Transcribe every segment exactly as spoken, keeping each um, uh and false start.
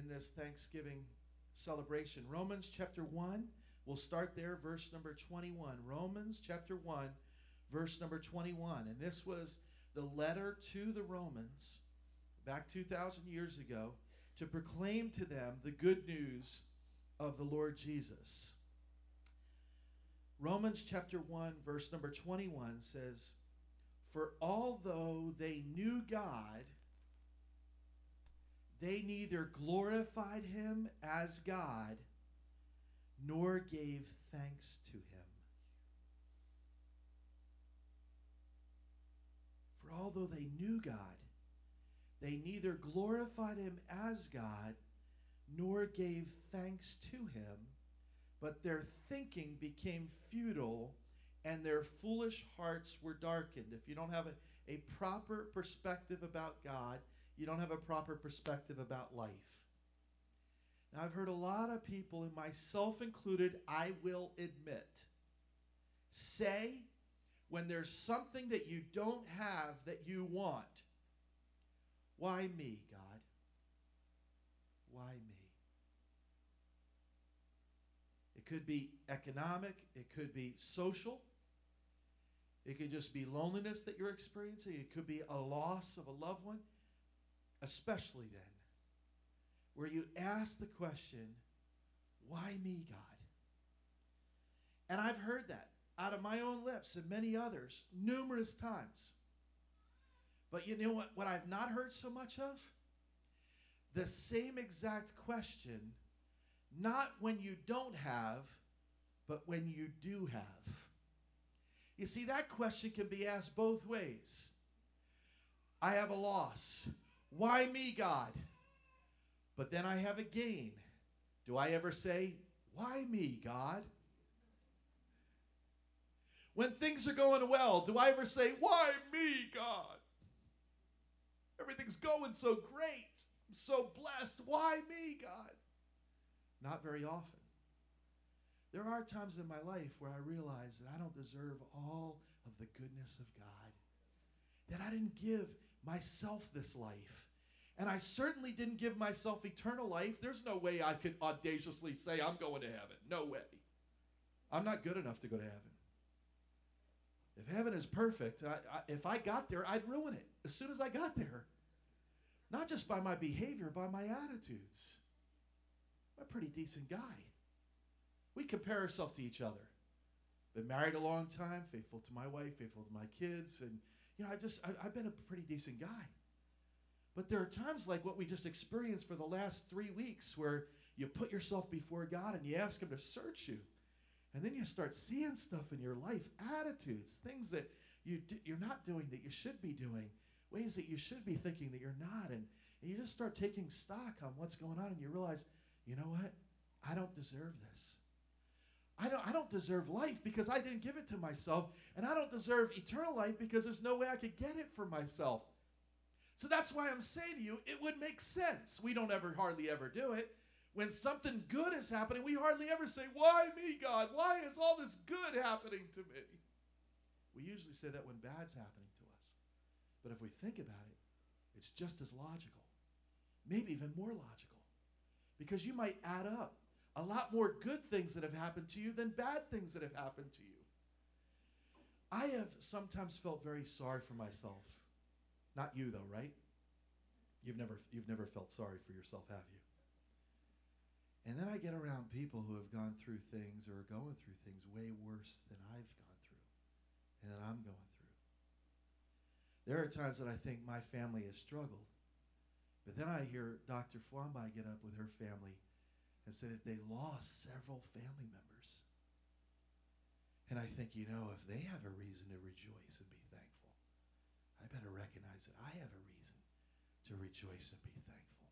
in this Thanksgiving celebration. Romans chapter one, we'll start there, verse number twenty-one. Romans chapter one, verse number twenty-one. And this was the letter to the Romans back two thousand years ago to proclaim to them the good news of the Lord Jesus. Romans chapter one, verse number twenty-one says, "For although they knew God, they neither glorified him as God nor gave thanks to him." For although they knew God, they neither glorified him as God nor gave thanks to him, but their thinking became futile and their foolish hearts were darkened. If you don't have a, a proper perspective about God, you don't have a proper perspective about life. Now, I've heard a lot of people, and myself included, I will admit, say when there's something that you don't have that you want, "Why me, God? Why me?" It could be economic, it could be social, it could just be loneliness that you're experiencing, it could be a loss of a loved one. Especially then, where you ask the question, "Why me, God?" And I've heard that out of my own lips and many others numerous times. But you know what, what I've not heard so much of? The same exact question, not when you don't have, but when you do have. You see, that question can be asked both ways. I have a loss. "Why me, God?" But then I have a gain. Do I ever say, "Why me, God?" When things are going well, do I ever say, "Why me, God? Everything's going so great. I'm so blessed. Why me, God?" Not very often. There are times in my life where I realize that I don't deserve all of the goodness of God, that I didn't give myself this life. And I certainly didn't give myself eternal life. There's no way I could audaciously say I'm going to heaven. No way. I'm not good enough to go to heaven. If heaven is perfect, I, I, if I got there, I'd ruin it as soon as I got there. Not just by my behavior, by my attitudes. I'm a pretty decent guy. We compare ourselves to each other. Been married a long time, faithful to my wife, faithful to my kids, and you know, I just I, I've been a pretty decent guy. But there are times like what we just experienced for the last three weeks where you put yourself before God and you ask him to search you. And then you start seeing stuff in your life, attitudes, things that you do, you're not doing that you should be doing, ways that you should be thinking that you're not. And, and you just start taking stock on what's going on and you realize, you know what? I don't deserve this. I don't, I don't deserve life because I didn't give it to myself. And I don't deserve eternal life because there's no way I could get it for myself. So that's why I'm saying to you, it would make sense. We don't ever, hardly ever do it. When something good is happening, we hardly ever say, "Why me, God? Why is all this good happening to me?" We usually say that when bad's happening to us. But if we think about it, it's just as logical. Maybe even more logical. Because you might add up a lot more good things that have happened to you than bad things that have happened to you. I have sometimes felt very sorry for myself. Not you, though, right? You've never, you've never felt sorry for yourself, have you? And then I get around people who have gone through things or are going through things way worse than I've gone through and that I'm going through. There are times that I think my family has struggled. But then I hear Doctor Fwambai get up with her family and say that they lost several family members. And I think, you know, if they have a reason to rejoice and be thankful, I better recognize that I have a reason to rejoice and be thankful.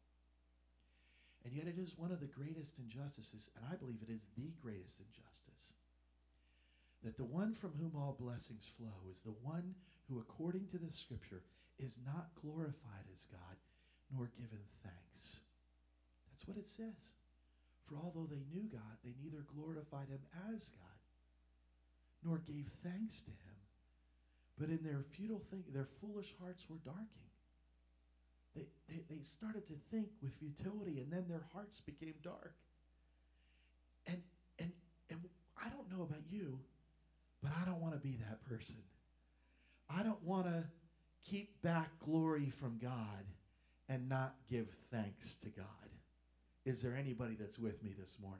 And yet it is one of the greatest injustices, and I believe it is the greatest injustice, that the one from whom all blessings flow is the one who, according to the scripture, is not glorified as God, nor given thanks. That's what it says. For although they knew God, they neither glorified him as God, nor gave thanks to him. But in their futile thinking, their foolish hearts were darkened. they, they, they started to think with futility, and then their hearts became dark. And, and, and I don't know about you, but I don't want to be that person. I don't want to keep back glory from God and not give thanks to God. Is there anybody that's with me this morning?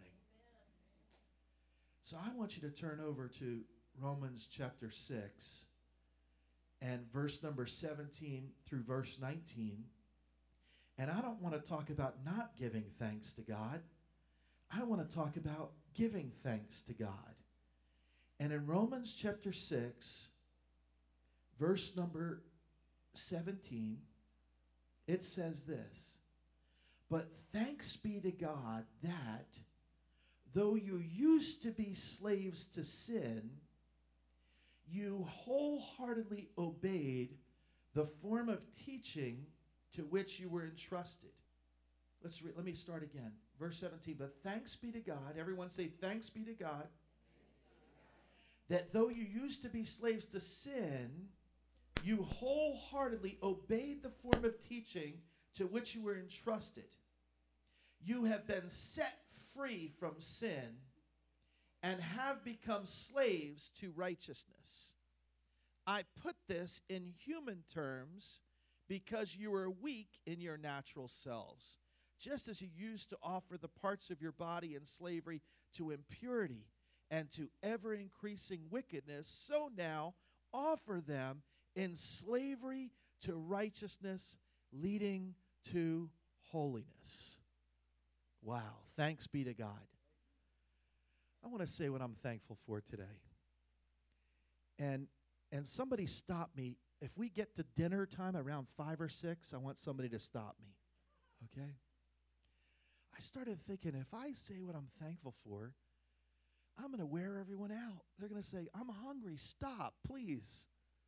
So I want you to turn over to Romans chapter six and verse number seventeen through verse nineteen. And I don't want to talk about not giving thanks to God. I want to talk about giving thanks to God. And in Romans chapter six, verse number seventeen, it says this: "But thanks be to God that, though you used to be slaves to sin, you wholeheartedly obeyed the form of teaching to which you were entrusted." Let's re- let me start again. Verse seventeen, "But thanks be to God," everyone say, "Thanks be to God, that though you used to be slaves to sin, you wholeheartedly obeyed the form of teaching to which you were entrusted. You have been set free from sin and have become slaves to righteousness. I put this in human terms because you are weak in your natural selves, just as you used to offer the parts of your body in slavery to impurity and to ever-increasing wickedness, so now offer them in slavery to righteousness, leading to holiness." Wow, thanks be to God. I want to say what I'm thankful for today. And and somebody stop me. If we get to dinner time around five or six, I want somebody to stop me. Okay? I started thinking, if I say what I'm thankful for, I'm going to wear everyone out. They're going to say, "I'm hungry. Stop, please."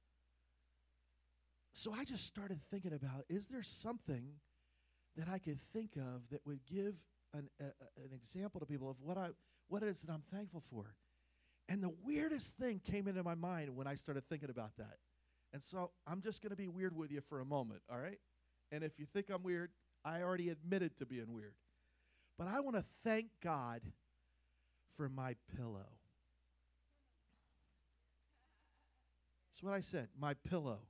So I just started thinking about, is there something that I could think of that would give an, a, an example to people of what I what it is that I'm thankful for? And the weirdest thing came into my mind when I started thinking about that. And so I'm just going to be weird with you for a moment, all right? And if you think I'm weird, I already admitted to being weird. But I want to thank God for my pillow. That's what I said, my pillow.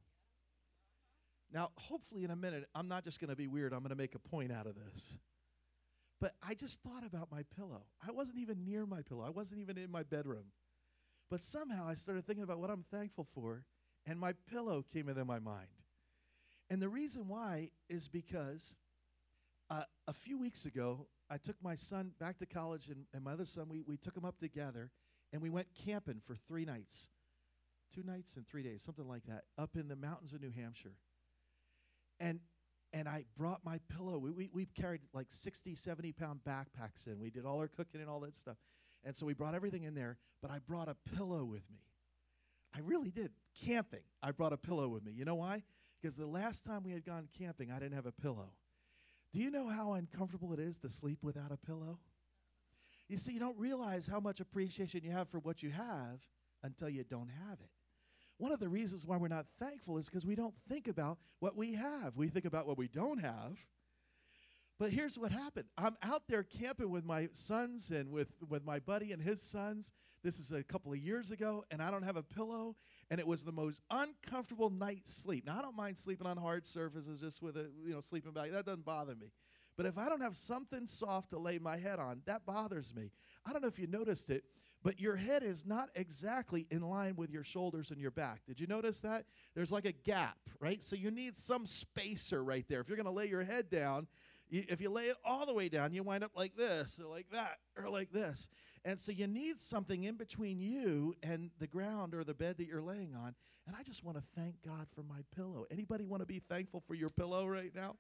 Now, hopefully in a minute, I'm not just going to be weird. I'm going to make a point out of this. But I just thought about my pillow. I wasn't even near my pillow. I wasn't even in my bedroom. But somehow I started thinking about what I'm thankful for, and my pillow came into my mind. And the reason why is because uh, a few weeks ago, I took my son back to college, and, and my other son, we, we took him up together, and we went camping for three nights. Two nights and three days, something like that, up in the mountains of New Hampshire. And and I brought my pillow. We, we we carried like sixty, seventy pound backpacks in. We did all our cooking and all that stuff. And so we brought everything in there, but I brought a pillow with me. I really did. Camping, I brought a pillow with me. You know why? Because the last time we had gone camping, I didn't have a pillow. Do you know how uncomfortable it is to sleep without a pillow? You see, you don't realize how much appreciation you have for what you have until you don't have it. One of the reasons why we're not thankful is because we don't think about what we have. We think about what we don't have. But here's what happened. I'm out there camping with my sons and with, with my buddy and his sons. This is a couple of years ago, and I don't have a pillow, and it was the most uncomfortable night's sleep. Now, I don't mind sleeping on hard surfaces just with a you know sleeping bag. That doesn't bother me. But if I don't have something soft to lay my head on, that bothers me. I don't know if you noticed it, but your head is not exactly in line with your shoulders and your back. Did you notice that? There's like a gap, right? So you need some spacer right there. If you're going to lay your head down, you, if you lay it all the way down, you wind up like this or like that or like this. And so you need something in between you and the ground or the bed that you're laying on. And I just want to thank God for my pillow. Anybody want to be thankful for your pillow right now?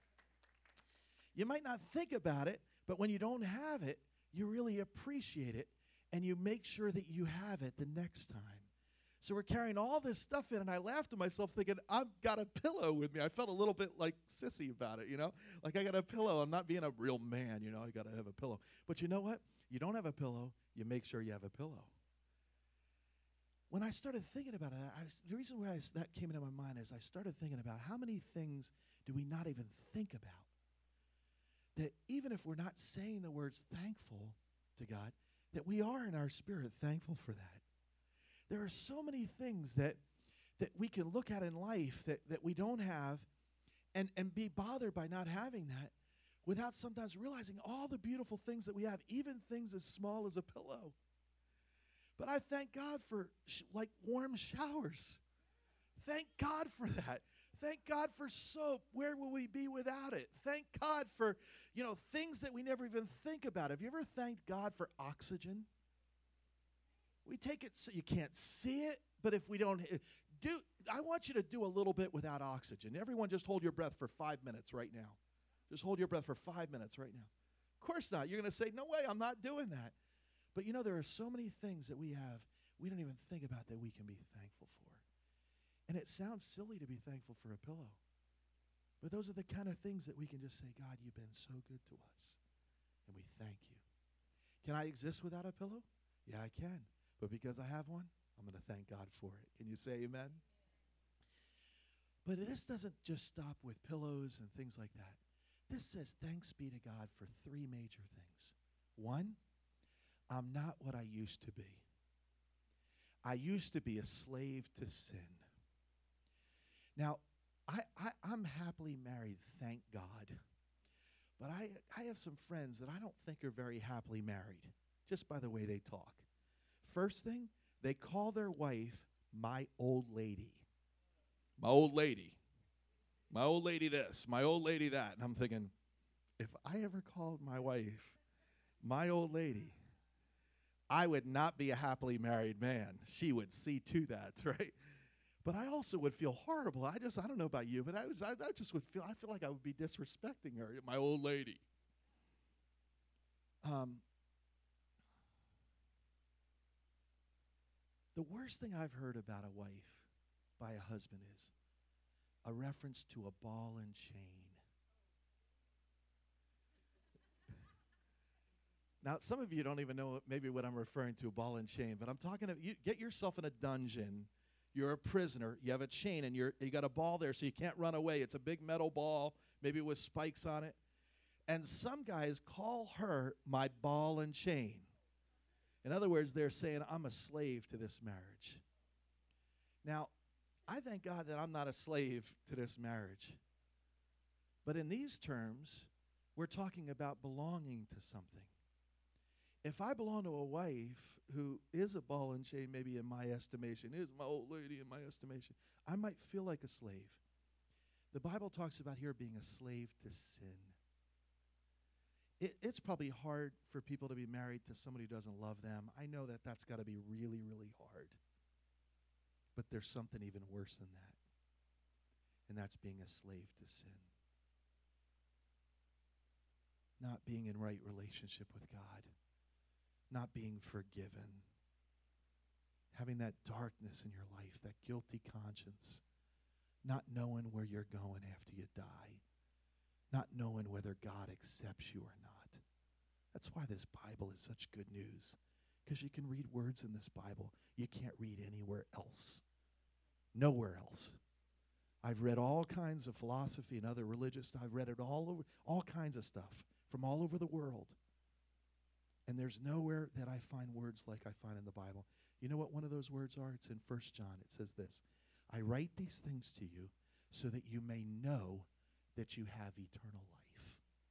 You might not think about it, but when you don't have it, you really appreciate it. And you make sure that you have it the next time. So we're carrying all this stuff in, and I laughed to myself thinking, I've got a pillow with me. I felt a little bit like sissy about it, you know? Like I got a pillow. I'm not being a real man, you know? I got to have a pillow. But you know what? You don't have a pillow, you make sure you have a pillow. when I started thinking about it, I, the reason why I, that came into my mind is I started thinking about how many things do we not even think about? That even if we're not saying the words thankful to God, that we are in our spirit thankful for that. There are so many things that that we can look at in life that, that we don't have and, and be bothered by not having that without sometimes realizing all the beautiful things that we have, even things as small as a pillow. But I thank God for sh- like warm showers. Thank God for that. Thank God for soap. Where will we be without it? Thank God for, you know, things that we never even think about. Have you ever thanked God for oxygen? We take it so you can't see it, but if we don't uh, do, I want you to do a little bit without oxygen. Everyone just hold your breath for five minutes right now. Just hold your breath for five minutes right now. Of course not. You're going to say, no way, I'm not doing that. But you know, there are so many things that we have we don't even think about that we can be thankful for. And it sounds silly to be thankful for a pillow. But those are the kind of things that we can just say, God, you've been so good to us. And we thank you. Can I exist without a pillow? Yeah, I can. But because I have one, I'm going to thank God for it. Can you say amen? But this doesn't just stop with pillows and things like that. This says thanks be to God for three major things. One, I'm not what I used to be. I used to be a slave to sin. Now, I, I, I'm happily married, thank God. But I, I have some friends that I don't think are very happily married, just by the way they talk. First thing, they call their wife my old lady. My old lady. My old lady this, my old lady that. And I'm thinking, if I ever called my wife my old lady, I would not be a happily married man. She would see to that, right? But I also would feel horrible. I just, I don't know about you, but I was, I, I just would feel, I feel like I would be disrespecting her, my old lady. Um, the worst thing I've heard about a wife by a husband is a reference to a ball and chain. Now, some of you don't even know maybe what I'm referring to, ball and chain, but I'm talking about, you get yourself in a dungeon. You're a prisoner. You have a chain, and you're, you got a ball there, so you can't run away. It's a big metal ball, maybe with spikes on it. And some guys call her my ball and chain. In other words, they're saying, I'm a slave to this marriage. Now, I thank God that I'm not a slave to this marriage. But in these terms, we're talking about belonging to something. If I belong to a wife who is a ball and chain, maybe in my estimation, is my old lady in my estimation, I might feel like a slave. The Bible talks about here being a slave to sin. It, it's probably hard for people to be married to somebody who doesn't love them. I know that that's got to be really, really hard. But there's something even worse than that, and that's being a slave to sin. Not being in right relationship with God. Not being forgiven, having that darkness in your life, that guilty conscience, not knowing where you're going after you die, not knowing whether God accepts you or not. That's why this Bible is such good news, because you can read words in this Bible you can't read anywhere else, nowhere else. I've read all kinds of philosophy and other religious stuff. I've read it all over, all kinds of stuff from all over the world. And there's nowhere that I find words like I find in the Bible. You know what one of those words are? It's in First John. It says this, I write these things to you so that you may know that you have eternal life.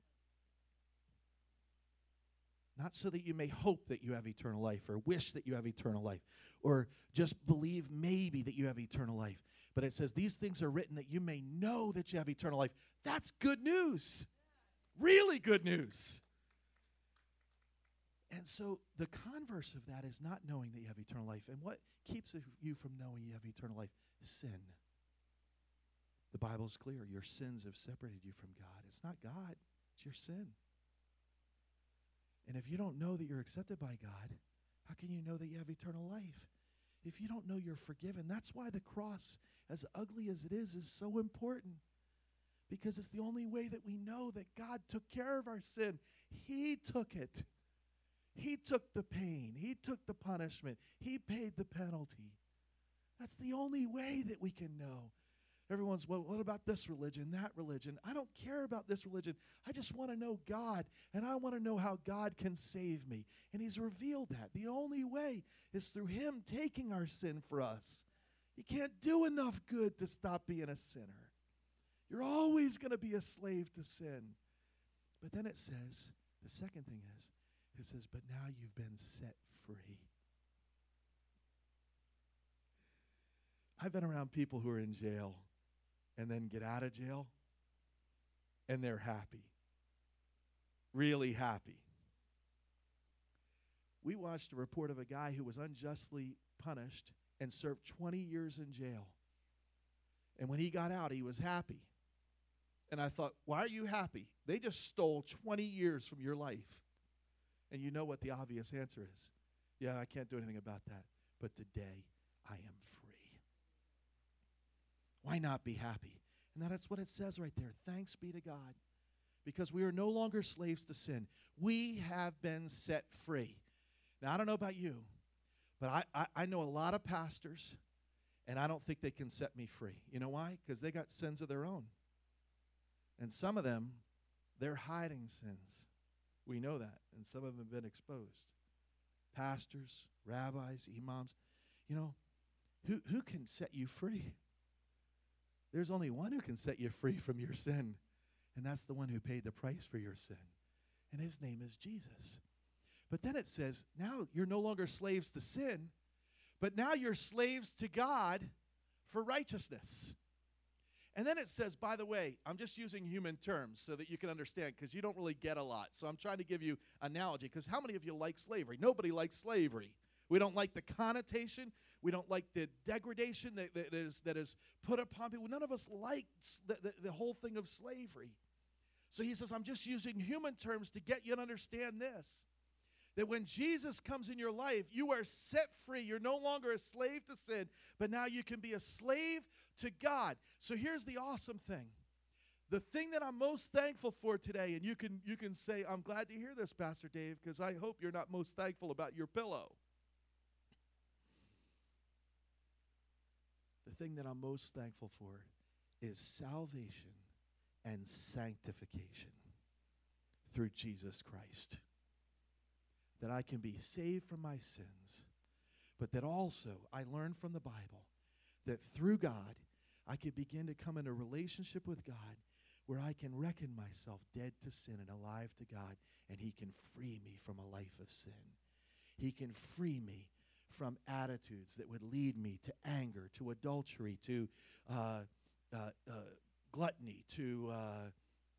Not so that you may hope that you have eternal life or wish that you have eternal life or just believe maybe that you have eternal life. But it says these things are written that you may know that you have eternal life. That's good news. Really good news. And so the converse of that is not knowing that you have eternal life. And what keeps you from knowing you have eternal life? Sin. The Bible's clear. Your sins have separated you from God. It's not God. It's your sin. And if you don't know that you're accepted by God, how can you know that you have eternal life? If you don't know you're forgiven, that's why the cross, as ugly as it is, is so important. Because it's the only way that we know that God took care of our sin. He took it. He took the pain. He took the punishment. He paid the penalty. That's the only way that we can know. Everyone's, well, what about this religion, that religion? I don't care about this religion. I just want to know God, and I want to know how God can save me. And he's revealed that. The only way is through him taking our sin for us. You can't do enough good to stop being a sinner. You're always going to be a slave to sin. But then it says, the second thing is, it says, but now you've been set free. I've been around people who are in jail and then get out of jail, and they're happy. Really happy. We watched a report of a guy who was unjustly punished and served twenty years in jail. And when he got out, he was happy. And I thought, why are you happy? They just stole twenty years from your life. And you know what the obvious answer is. Yeah, I can't do anything about that. But today, I am free. Why not be happy? And that's what it says right there. Thanks be to God. Because we are no longer slaves to sin. We have been set free. Now, I don't know about you, but I, I, I know a lot of pastors, and I don't think they can set me free. You know why? Because they got sins of their own. And some of them, they're hiding sins. We know that. And some of them have been exposed. Pastors, rabbis, imams. You know, who, who can set you free? There's only one who can set you free from your sin, and that's the one who paid the price for your sin. And his name is Jesus. But then it says, now you're no longer slaves to sin, but now you're slaves to God for righteousness. And then it says, by the way, I'm just using human terms so that you can understand, because you don't really get a lot. So I'm trying to give you an analogy, because how many of you like slavery? Nobody likes slavery. We don't like the connotation. We don't like the degradation that, that, is, that is put upon people. None of us like the, the, the whole thing of slavery. So he says, I'm just using human terms to get you to understand this. That when Jesus comes in your life, you are set free. You're no longer a slave to sin, but now you can be a slave to God. So here's the awesome thing. The thing that I'm most thankful for today, and you can, you can say, I'm glad to hear this, Pastor Dave, because I hope you're not most thankful about your pillow. The thing that I'm most thankful for is salvation and sanctification through Jesus Christ. That I can be saved from my sins, but that also I learned from the Bible that through God, I could begin to come in a relationship with God where I can reckon myself dead to sin and alive to God, and he can free me from a life of sin. He can free me from attitudes that would lead me to anger, to adultery, to uh, uh, uh, gluttony, to uh,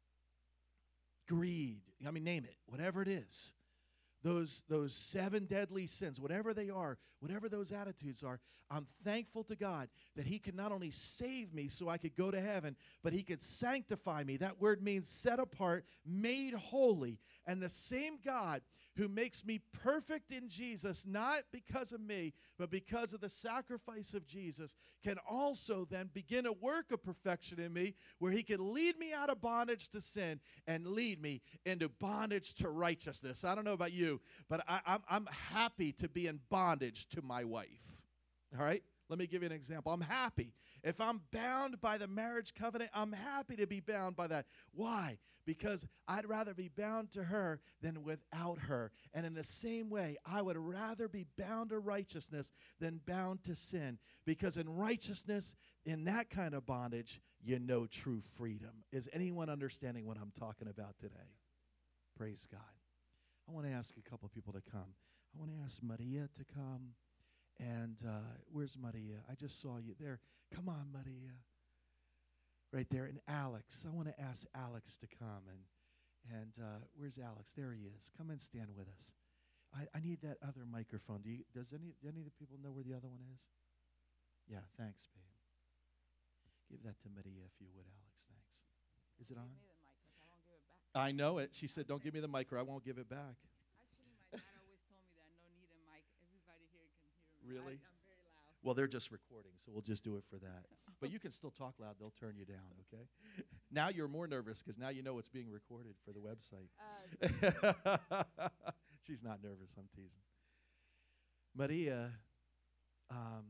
greed. I mean, name it, whatever it is. Those, those seven deadly sins, whatever they are, whatever those attitudes are, I'm thankful to God that he could not only save me so I could go to heaven, but he could sanctify me. That word means set apart, made holy. And the same God who makes me perfect in Jesus, not because of me, but because of the sacrifice of Jesus, can also then begin a work of perfection in me where he can lead me out of bondage to sin and lead me into bondage to righteousness. I don't know about you, but I, I'm, I'm happy to be in bondage to my wife. All right? Let me give you an example. I'm happy. If I'm bound by the marriage covenant, I'm happy to be bound by that. Why? Because I'd rather be bound to her than without her. And in the same way, I would rather be bound to righteousness than bound to sin. Because in righteousness, in that kind of bondage, you know true freedom. Is anyone understanding what I'm talking about today? Praise God. I want to ask a couple people to come. I want to ask Maria to come. And uh, where's Maria? I just saw you there. Come on, Maria. Right there. And Alex. I want to ask Alex to come. And and uh, where's Alex? There he is. Come and stand with us. I, I need that other microphone. Do you, does any, do any of the people know where the other one is? Yeah, thanks, babe. Give that to Maria if you would, Alex. Thanks. Is it on? Give me the mic, 'cause I won't give it back. I know it. She said, don't give me the mic or I won't give it back. Actually, my dad always told me that no need a mic. Everybody here can hear me. Really? I, I'm very loud. Well, they're just recording, so we'll just do it for that. But you can still talk loud. They'll turn you down, okay? Now you're more nervous because now you know it's being recorded for the website. Uh, She's not nervous. I'm teasing. Maria, um,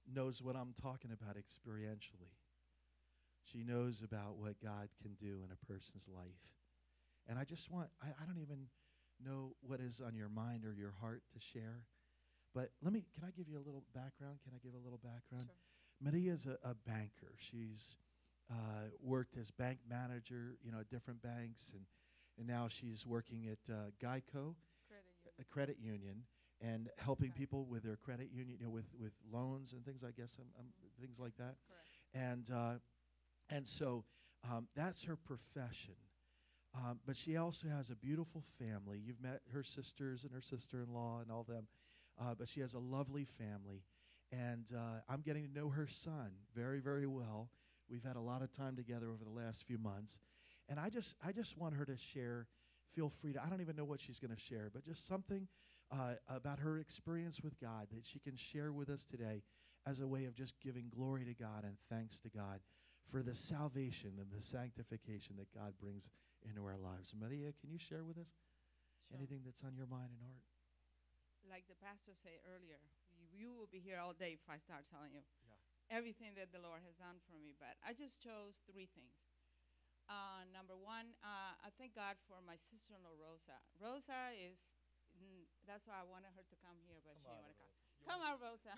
knows what I'm talking about experientially. She knows about what God can do in a person's life. And I just want, I, I don't even know what is on your mind or your heart to share. But let me, can I give you a little background? Can I give a little background? Sure. Maria's a, a banker. She's uh, worked as bank manager, you know, at different banks. And, and now she's working at uh, Geico, Credit union. a credit union, and helping Right. people with their credit union, you know, with, with loans and things, I guess, um, um, things like that. That's correct. And uh, and so um, that's her profession. Um, but she also has a beautiful family. You've met her sisters and her sister-in-law and all them. Uh, but she has a lovely family. And uh, I'm getting to know her son very, very well. We've had a lot of time together over the last few months. And I just I just want her to share, feel free to, I don't even know what she's going to share, but just something uh, about her experience with God that she can share with us today as a way of just giving glory to God and thanks to God for the salvation and the sanctification that God brings into our lives. Maria, can you share with us Sure. anything that's on your mind and heart? Like the pastor said earlier, you, you will be here all day if I start telling you Yeah. everything that the Lord has done for me. But I just chose three things. Uh, number one, uh, I thank God for my sister-in-law, Rosa. Rosa is, mm, that's why I wanted her to come here, but she didn't want to come. Come on, Rosa.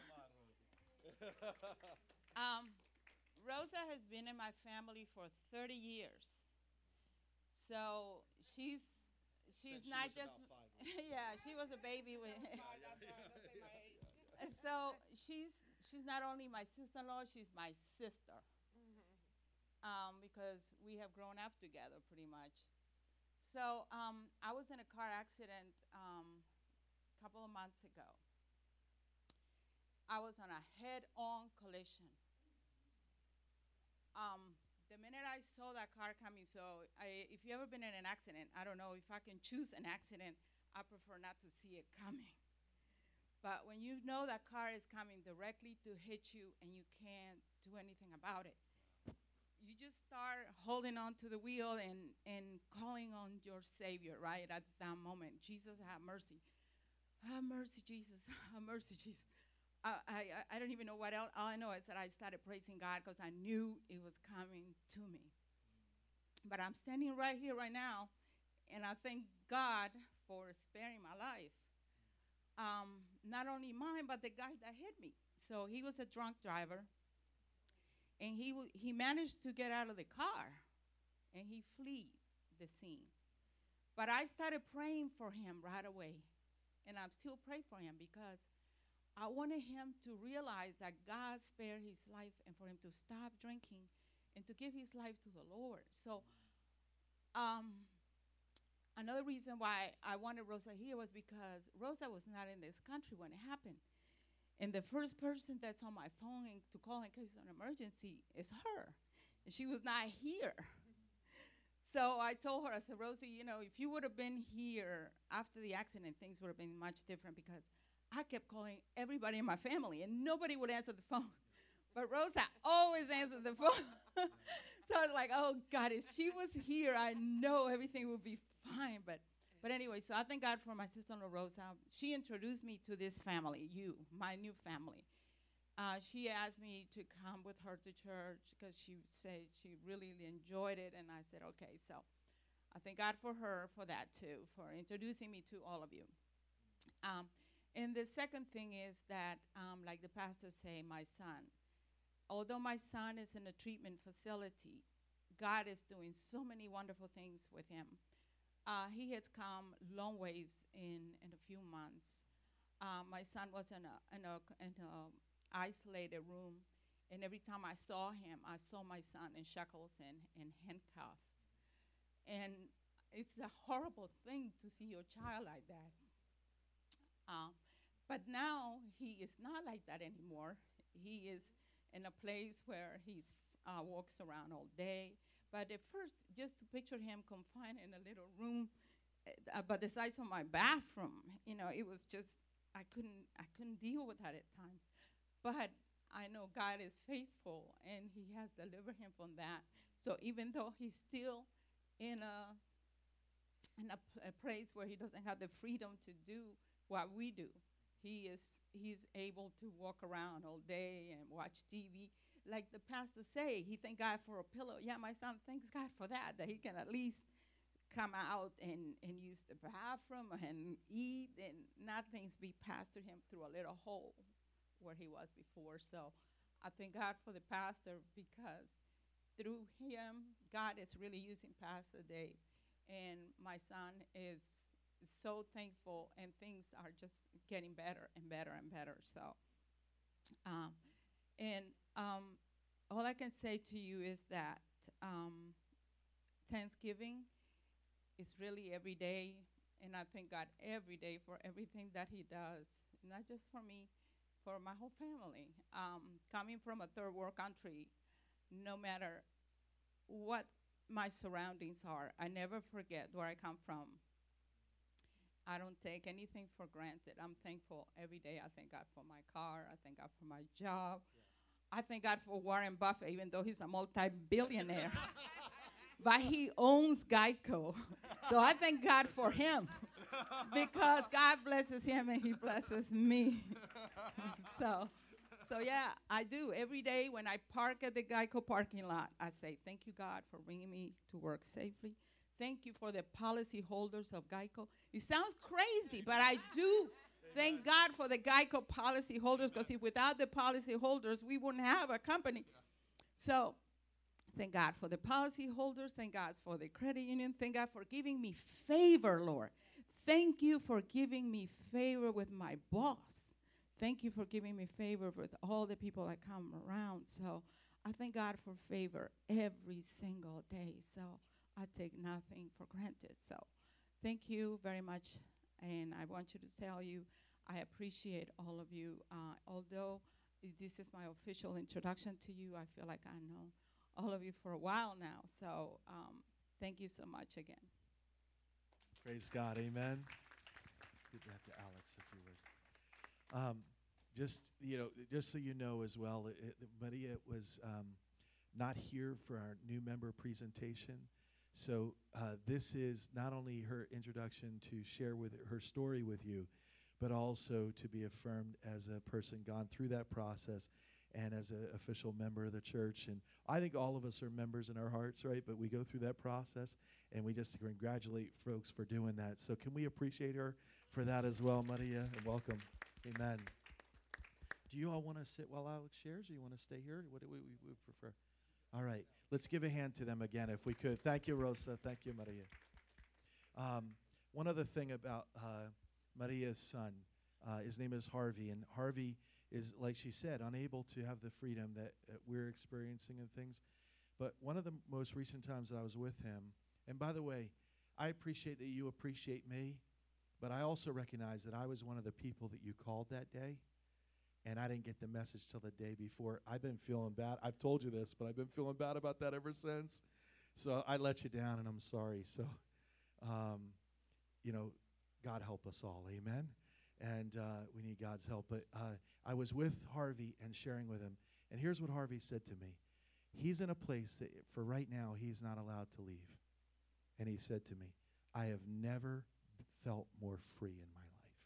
um, Rosa has been in my family for thirty years. So she's she's not just yeah, she was a baby when And so she's she's not only my sister-in-law, she's my sister. Um, because we have grown up together pretty much. So um, I was in a car accident um, a couple of months ago. I was on a head-on collision. Um, the minute I saw that car coming, so I, if you've ever been in an accident, I don't know if I can choose an accident, I prefer not to see it coming. But when you know that car is coming directly to hit you and you can't do anything about it, you just start holding on to the wheel and, and calling on your Savior, right, at that moment. Jesus, have mercy. Have mercy, Jesus. Have mercy, Jesus. I, I, I don't even know what else. All I know is that I started praising God because I knew it was coming to me. But I'm standing right here right now, and I thank God for sparing my life. Um, not only mine, but the guy that hit me. So he was a drunk driver, and he w- he managed to get out of the car, and he fled the scene. But I started praying for him right away, and I'm still praying for him because I wanted him to realize that God spared his life and for him to stop drinking and to give his life to the Lord. So um, another reason why I wanted Rosa here was because Rosa was not in this country when it happened. And the first person that's on my phone and to call in case of an emergency is her. And she was not here. So I told her, I said, Rosie, you know, if you would have been here after the accident, things would have been much different because I kept calling everybody in my family, and nobody would answer the phone. But Rosa always answered the phone. So I was like, oh, God, if she was here, I know everything would be fine. But but anyway, so I thank God for my sister-in-law, Rosa. She introduced me to this family, you, my new family. Uh, she asked me to come with her to church because she said she really enjoyed it, and I said, okay. So I thank God for her for that, too, for introducing me to all of you. Um, And the second thing is that, um, like the pastor say, my son. Although my son is in a treatment facility, God is doing so many wonderful things with him. Uh, he has come long ways in, in a few months. Uh, my son was in a, in a, in a isolated room, and every time I saw him, I saw my son in shackles and, and handcuffs. And it's a horrible thing to see your child like that. Uh, But now he is not like that anymore. He is in a place where he uh, walks around all day. But at first, just to picture him confined in a little room uh, about the size of my bathroom, you know, it was just I couldn't I couldn't deal with that at times. But I know God is faithful, and He has delivered him from that. So even though he's still in a in a, p- a place where he doesn't have the freedom to do what we do, he is he's able to walk around all day and watch T V. Like the pastor say, he thank God for a pillow. Yeah, my son thanks God for that, that he can at least come out and, and use the bathroom and eat and nothing's be passed to him through a little hole where he was before. So I thank God for the pastor because through him, God is really using Pastor Dave. And my son is so thankful, and things are just getting better and better and better. So, um, and um, all I can say to you is that um, Thanksgiving is really every day, and I thank God every day for everything that he does, not just for me, for my whole family. Um, coming from a third world country, no matter what my surroundings are, I never forget where I come from. I don't take anything for granted. I'm thankful every day. I thank God for my car. I thank God for my job. Yeah. I thank God for Warren Buffett, even though he's a multi-billionaire. But he owns Geico. So I thank God for him because God blesses him and he blesses me. so, so yeah, I do. Every day when I park at the Geico parking lot, I say, thank you, God, for bringing me to work safely. Thank you for the policy holders of Geico. It sounds crazy, but I do thank God for the Geico policy holders, because if without the policy holders, we wouldn't have a company. So thank God for the policy holders. Thank God for the credit union. Thank God for giving me favor, Lord. Thank you for giving me favor with my boss. Thank you for giving me favor with all the people that come around. So I thank God for favor every single day. So I take nothing for granted. So thank you very much. And I want you to tell you, I appreciate all of you. Uh, although this is my official introduction to you, I feel like I know all of you for a while now. So um, thank you so much again. Praise God. Amen. Give that to Alex, if you would. Um, just, you know, just so you know as well, it, it, Maria was um, not here for our new member presentation. So uh, this is not only her introduction to share with her story with you, but also to be affirmed as a person gone through that process and as an official member of the church. And I think all of us are members in our hearts, right? But we go through that process, and we just congratulate folks for doing that. So can we appreciate her for that as well, Maria? And welcome. Amen. Do you all want to sit while Alex shares, or you want to stay here? What do we, we, we prefer? All right. Let's give a hand to them again if we could. Thank you, Rosa. Thank you, Maria. Um, one other thing about uh, Maria's son, uh, his name is Harvey, and Harvey is, like she said, unable to have the freedom that, that we're experiencing and things. But one of the most recent times that I was with him, and by the way, I appreciate that you appreciate me, but I also recognize that I was one of the people that you called that day, and I didn't get the message till the day before. I've been feeling bad. I've told you this, but I've been feeling bad about that ever since. So I let you down, and I'm sorry. So, um, you know, God help us all, amen? And uh, we need God's help. But uh, I was with Harvey and sharing with him, and here's what Harvey said to me. He's in a place that for right now he's not allowed to leave. And he said to me, I have never felt more free in my life.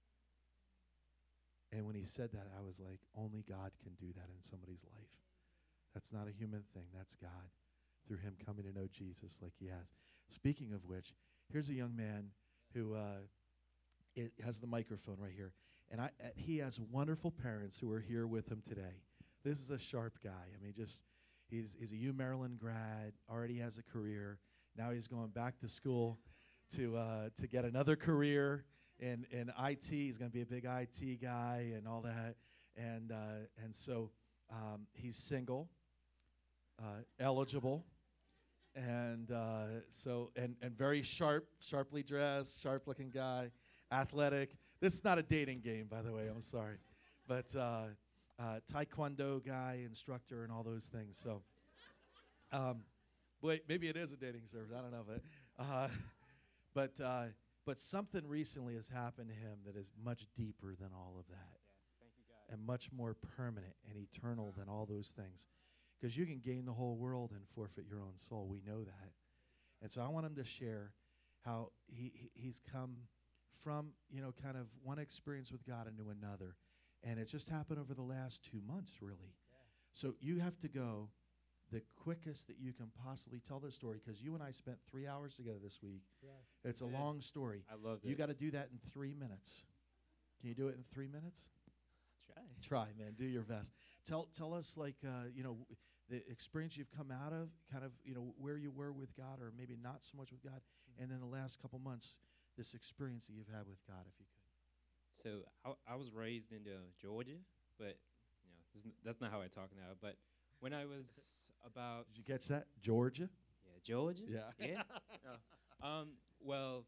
And when he said that, I was like, only God can do that in somebody's life. That's not a human thing. That's God through him coming to know Jesus like he has. Speaking of which, here's a young man who uh, it has the microphone right here. And I, uh, he has wonderful parents who are here with him today. This is a sharp guy. I mean, just he's, he's a U Maryland grad, already has a career. Now he's going back to school to uh, to get another career in, in I T. He's going to be a big I T guy and all that. And, uh, and so um, he's single, uh, eligible. And uh, so, and, and very sharp, sharply dressed, sharp-looking guy, athletic. This is not a dating game, by the way. I'm sorry, but uh, uh, Taekwondo guy, instructor, and all those things. So, um, wait, maybe it is a dating service. I don't know, but uh, but uh, but something recently has happened to him that is much deeper than all of that, yes, thank you, God. and much more permanent and eternal than all those things. Because you can gain the whole world and forfeit your own soul. We know that. And so I want him to share how he, he he's come from, you know, kind of one experience with God into another. And it just happened over the last two months, really. So you have to go the quickest that you can possibly tell the story, because you and I spent three hours together this week. Yes. It's a Yeah. long story. I loved it. You got to do that in three minutes. Can you do it in three minutes? Try. Try, man. Do your best. Tell tell us, like, uh, you know, w- the experience you've come out of, kind of, you know, where you were with God, or maybe not so much with God, and then the last couple months, this experience that you've had with God, if you could. So I, I was raised in uh, Georgia, but you know this, n- that's not how I talk now. But when I was about Did you catch that? Georgia? yeah Georgia Yeah. yeah Oh. um well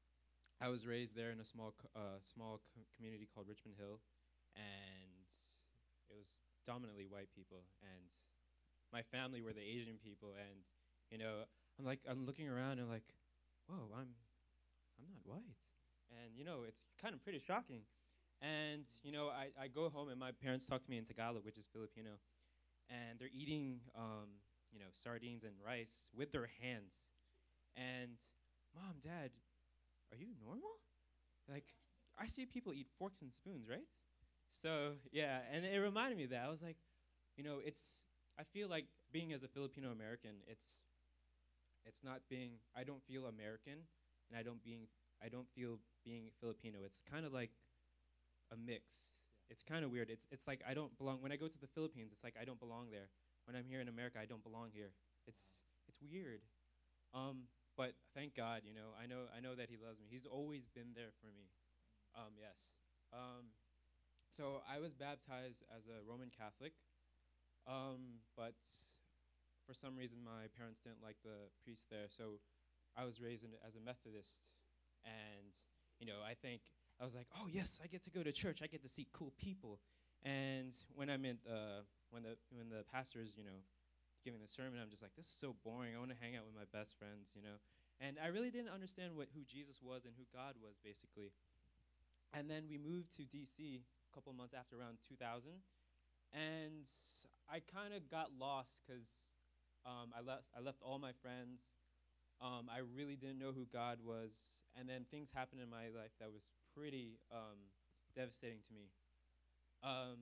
I was raised there in a small co- uh, small co- community called Richmond Hill, and it was dominantly white people, and my family were the Asian people, and you know I'm like I'm looking around and like, whoa, I'm I'm not white. And, you know, it's kind of pretty shocking. And, you know, I, I go home and my parents talk to me in Tagalog, which is Filipino. And they're eating, um, you know, sardines and rice with their hands. And, Mom, Dad, are you normal? Like, I see people eat forks and spoons, right? So, yeah, and it reminded me of that. I was like, you know, it's, I feel like being as a Filipino American, it's, it's not being, I don't feel American, and I don't being I don't feel being Filipino. It's kind of like a mix. It's kind of weird. It's it's like I don't belong. When I go to the Philippines, it's like I don't belong there. When I'm here in America, I don't belong here. It's it's weird. Um, but thank God, you know, I know I know that He loves me. He's always been there for me. Um, yes. Um, so I was baptized as a Roman Catholic, um, but for some reason my parents didn't like the priest there, so I was raised in, as a Methodist. And, you know, I think, I was like, oh, yes, I get to go to church. I get to see cool people. And when I'm in, uh, when the when the pastor's, you know, giving the sermon, I'm just like, this is so boring. I want to hang out with my best friends, you know. And I really didn't understand what who Jesus was and who God was, basically. And then we moved to D C a couple months after, around two thousand. And I kind of got lost because um, I, left I left all my friends. Um, I really didn't know who God was. And then things happened in my life that was pretty um, devastating to me. Um,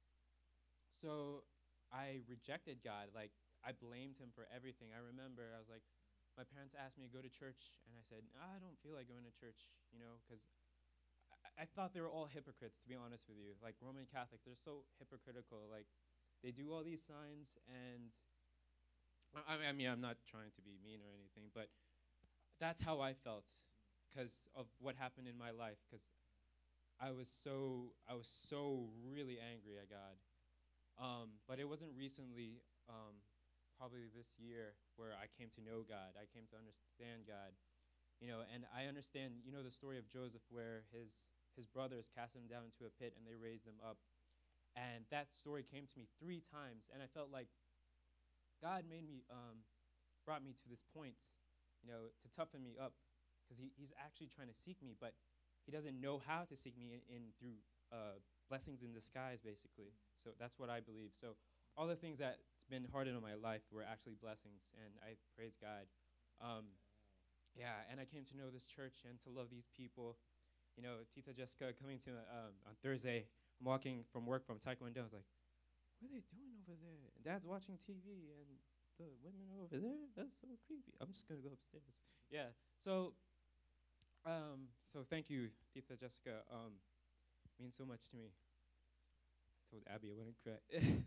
so I rejected God. Like, I blamed Him for everything. I remember I was like, my parents asked me to go to church, and I said, "No, I don't feel like going to church, you know, because I, I thought they were all hypocrites, to be honest with you. Like, Roman Catholics, they're so hypocritical. Like, they do all these signs, and I, I mean, I'm not trying to be mean or anything, but that's how I felt because of what happened in my life. Because I was so, I was so really angry at God. Um, but it wasn't recently, um, probably this year, where I came to know God. I came to understand God, you know. And I understand, you know, the story of Joseph, where his his brothers cast him down into a pit and they raised him up. And that story came to me three times, and I felt like God made me, um, brought me to this point, you know, to toughen me up, because he, he's actually trying to seek me, but he doesn't know how to seek me in, in through uh, blessings in disguise, basically. So that's what I believe. So all the things that's been hardened in my life were actually blessings, and I praise God. Um, yeah, and I came to know this church and to love these people. You know, Tita Jessica coming to um, on Thursday, I'm walking from work from Taekwondo. I was like, what are they doing over there? And Dad's watching T V, and the women over there, that's so creepy. I'm just gonna go upstairs. Yeah. So, um, so thank you, Tita Jessica. Um, means so much to me. I told Abby I wouldn't cry.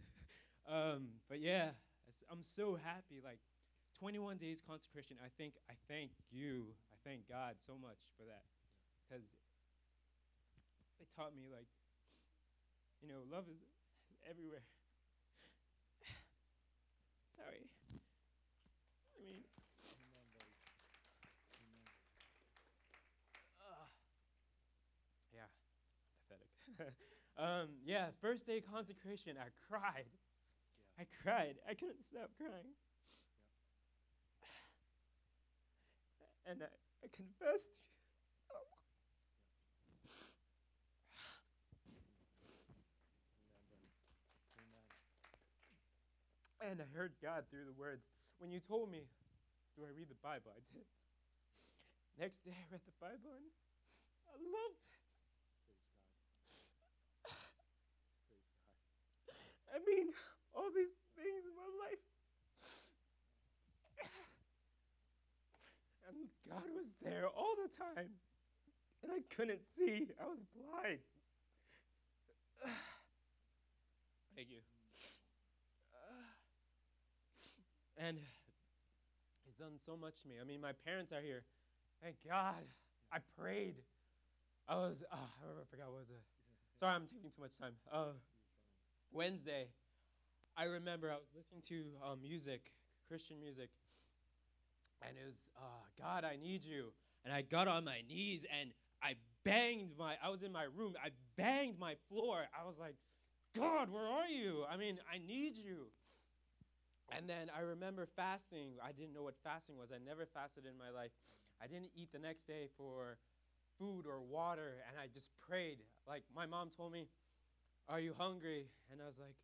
um, but yeah, it's, I'm so happy. Like, twenty-one days consecration. I think I thank you. I thank God so much for that, because they taught me, like, you know, love is everywhere. Sorry. I mean, uh, yeah, pathetic. um, yeah, first day consecration, I cried. Yeah. I cried. I couldn't stop crying. Yeah. And I, I confessed. And I heard God through the words. When you told me, do I read the Bible? I did. Next day I read the Bible, and I loved it. I mean, all these things in my life. And God was there all the time. And I couldn't see. I was blind. Thank you. And he's done so much to me. I mean, my parents are here. Thank God. I prayed. I was, uh, I forgot what was it. Sorry, I'm taking too much time. Uh, Wednesday, I remember I was listening to uh, music, Christian music, and it was, uh, God, I need you. And I got on my knees, and I banged my, I was in my room, I banged my floor. I was like, God, where are you? I mean, I need you. And then I remember fasting. I didn't know what fasting was. I never fasted in my life. I didn't eat the next day for food or water, and I just prayed. Like, my mom told me, are you hungry? And I was like,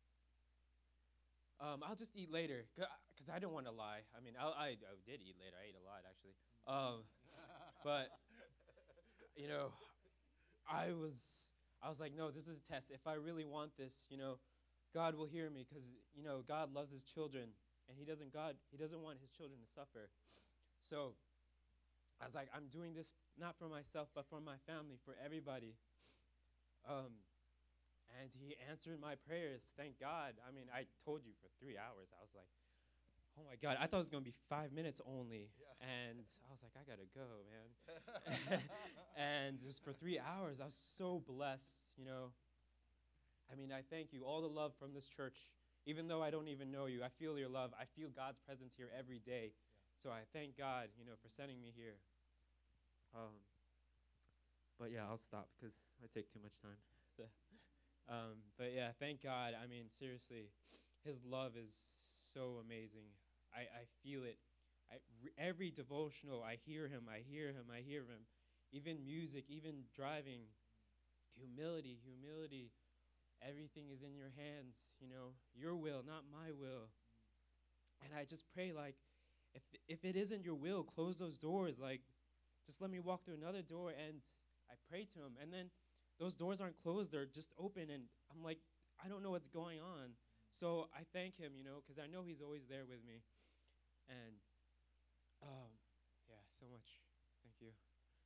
um, I'll just eat later, because I don't want to lie. I mean, I, I, I did eat later. I ate a lot, actually. Um, but, you know, I was, I was like, no, this is a test. If I really want this, you know, God will hear me, because, you know, God loves his children, and he doesn't, God, he doesn't want his children to suffer. So I was like, I'm doing this not for myself, but for my family, for everybody. Um, and he answered my prayers, thank God. I mean, I told you for three hours. I was like, oh my God, I thought it was going to be five minutes only. Yeah. And I was like, I got to go, man. And just for three hours, I was so blessed, you know. I mean, I thank you. All the love from this church, even though I don't even know you, I feel your love. I feel God's presence here every day. Yeah. So I thank God, you know, for sending me here. Um, but yeah, I'll stop because I take too much time. um, but yeah, thank God. I mean, seriously, his love is so amazing. I, I feel it. I, re- every devotional, I hear him, I hear him, I hear him. Even music, even driving, humility, humility. Everything is in your hands, you know, your will, not my will. And I just pray, like, if if it isn't your will, close those doors. Like, just let me walk through another door. And I pray to him. And then those doors aren't closed, they're just open. And I'm like, I don't know what's going on. So I thank him, you know, because I know he's always there with me. And, um, yeah, so much. Thank you.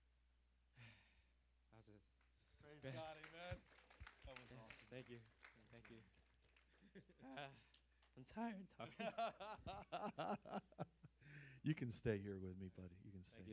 That was it. Praise God, amen. That was Yes, awesome. thank you. Thank you. Uh, I'm tired talking. You can stay here with me, buddy. You can stay. Thank you.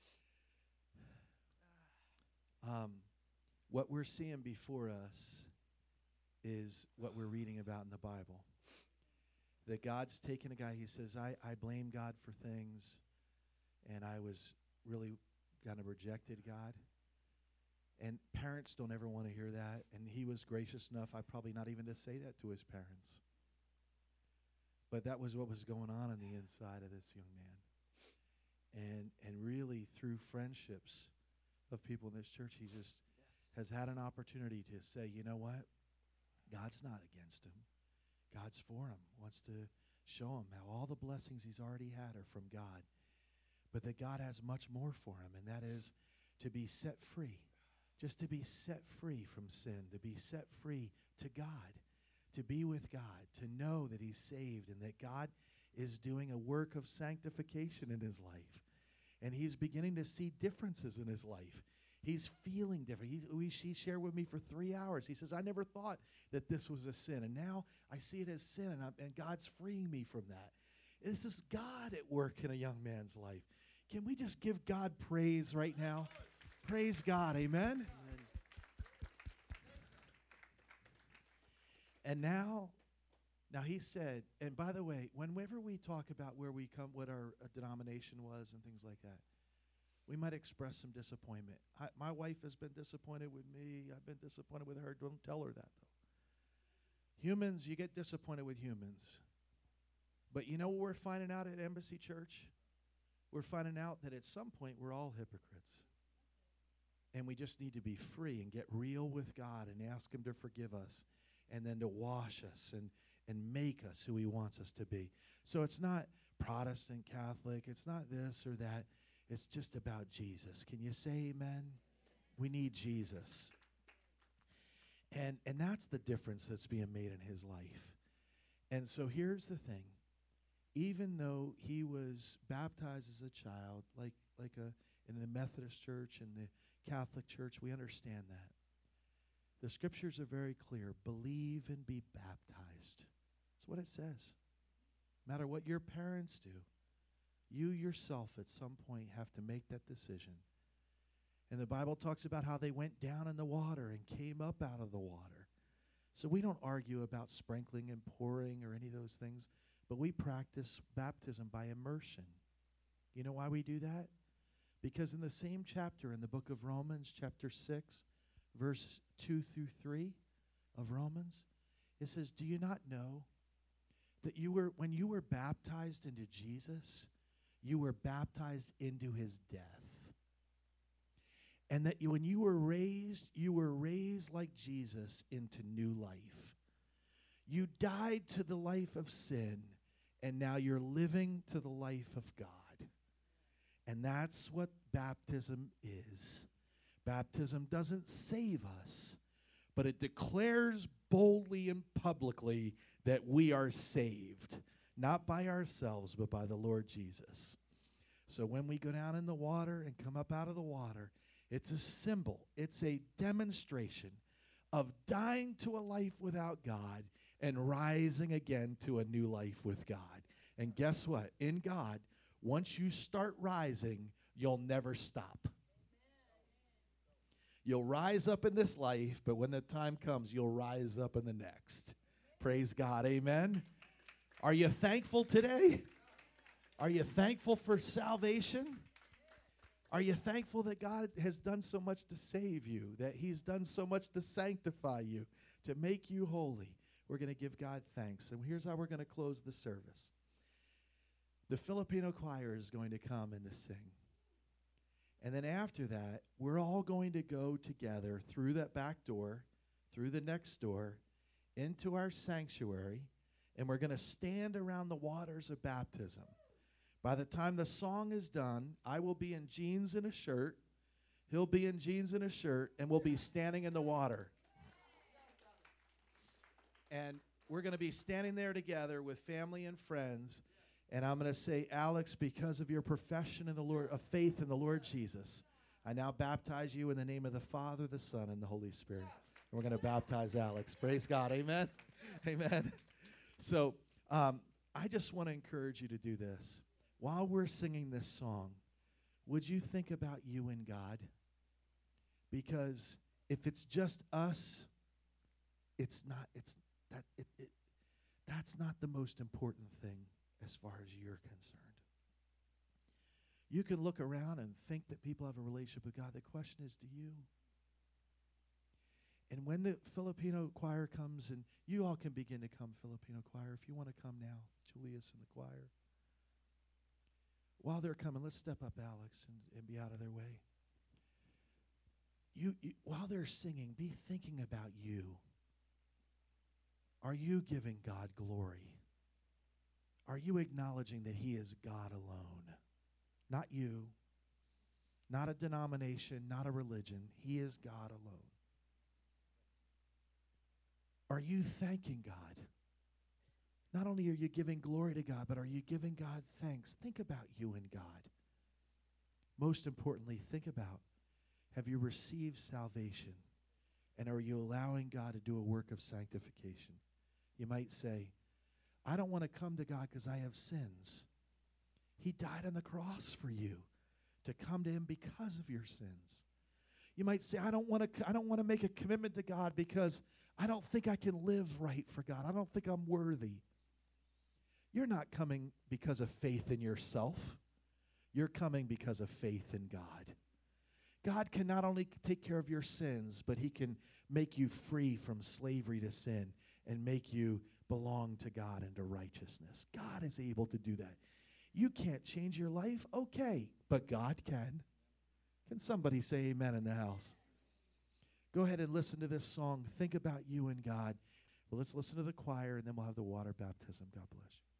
Um, what we're seeing before us is what we're reading about in the Bible. That God's taken a guy, he says, I, I blame God for things, and I was really kind of rejected God. And parents don't ever want to hear that. And he was gracious enough, I probably not even to say that to his parents. But that was what was going on in the inside of this young man. And and really through friendships of people in this church, he just yes. has had an opportunity to say, you know what? God's not against him. God's for him. Wants to show him how all the blessings he's already had are from God. But that God has much more for him, and that is to be set free. Just to be set free from sin, to be set free to God, to be with God, to know that he's saved and that God is doing a work of sanctification in his life. And he's beginning to see differences in his life. He's feeling different. He, we, he shared with me for three hours. He says, I never thought that this was a sin, and now I see it as sin, and, I'm, and God's freeing me from that. This is God at work in a young man's life. Can we just give God praise right now? Praise God, amen? Amen. And now, now he said, and by the way, whenever we talk about where we come, what our uh, denomination was and things like that, we might express some disappointment. I, my wife has been disappointed with me. I've been disappointed with her. Don't tell her that, though. Humans, you get disappointed with humans. But you know what we're finding out at Embassy Church? We're finding out that at some point we're all hypocrites. And we just need to be free and get real with God and ask him to forgive us and then to wash us and, and make us who he wants us to be. So it's not Protestant, Catholic. It's not this or that. It's just about Jesus. Can you say amen? We need Jesus. And and that's the difference that's being made in his life. And so here's the thing. Even though he was baptized as a child, like like a in the Methodist church and the Catholic church, we understand that. The scriptures are very clear. Believe and be baptized. That's what it says. No matter what your parents do, you yourself at some point have to make that decision. And the Bible talks about how they went down in the water and came up out of the water. So we don't argue about sprinkling and pouring or any of those things, but we practice baptism by immersion. You know why we do that? Because in the same chapter in the book of Romans, chapter six, verse two through three of Romans, it says, do you not know that you were, when you were baptized into Jesus, you were baptized into his death? And that you, when you were raised, you were raised like Jesus into new life. You died to the life of sin, and now you're living to the life of God. And that's what baptism is. Baptism doesn't save us, but it declares boldly and publicly that we are saved, not by ourselves, but by the Lord Jesus. So when we go down in the water and come up out of the water, it's a symbol, it's a demonstration of dying to a life without God and rising again to a new life with God. And guess what? In God, once you start rising, you'll never stop. You'll rise up in this life, but when the time comes, you'll rise up in the next. Praise God. Amen. Are you thankful today? Are you thankful for salvation? Are you thankful that God has done so much to save you, that he's done so much to sanctify you, to make you holy? We're going to give God thanks. And here's how we're going to close the service. The Filipino choir is going to come and to sing. And then after that, we're all going to go together through that back door, through the next door, into our sanctuary, and we're going to stand around the waters of baptism. By the time the song is done, I will be in jeans and a shirt. He'll be in jeans and a shirt, and we'll be standing in the water. And we're going to be standing there together with family and friends. And I'm going to say, Alex, because of your profession in the Lord, of faith in the Lord Jesus, I now baptize you in the name of the Father, the Son, and the Holy Spirit. And we're going to baptize Alex. Praise God. Amen. Amen. So um, I just want to encourage you to do this. While we're singing this song, would you think about you and God? Because if it's just us, it's not, it's that it, it that's not the most important thing as far as you're concerned. You can look around and think that people have a relationship with God. The question is, do you? And when the Filipino choir comes, and you all can begin to come, Filipino choir, if you want to come now, Julius and the choir. While they're coming, let's step up, Alex, and, and be out of their way. You, you, while they're singing, be thinking about you. Are you giving God glory? Are you acknowledging that he is God alone? Not you, not a denomination, not a religion. He is God alone. Are you thanking God? Not only are you giving glory to God, but are you giving God thanks? Think about you and God. Most importantly, think about, have you received salvation? And are you allowing God to do a work of sanctification? You might say, I don't want to come to God because I have sins. He died on the cross for you to come to him because of your sins. You might say, I don't want to I don't want to make a commitment to God because I don't think I can live right for God. I don't think I'm worthy. You're not coming because of faith in yourself. You're coming because of faith in God. God can not only take care of your sins, but he can make you free from slavery to sin and make you belong to God and to righteousness. God is able to do that. You can't change your life, okay, but God can. Can somebody say amen in the house? Go ahead and listen to this song. Think about you and God. Well, let's listen to the choir, and then we'll have the water baptism. God bless you.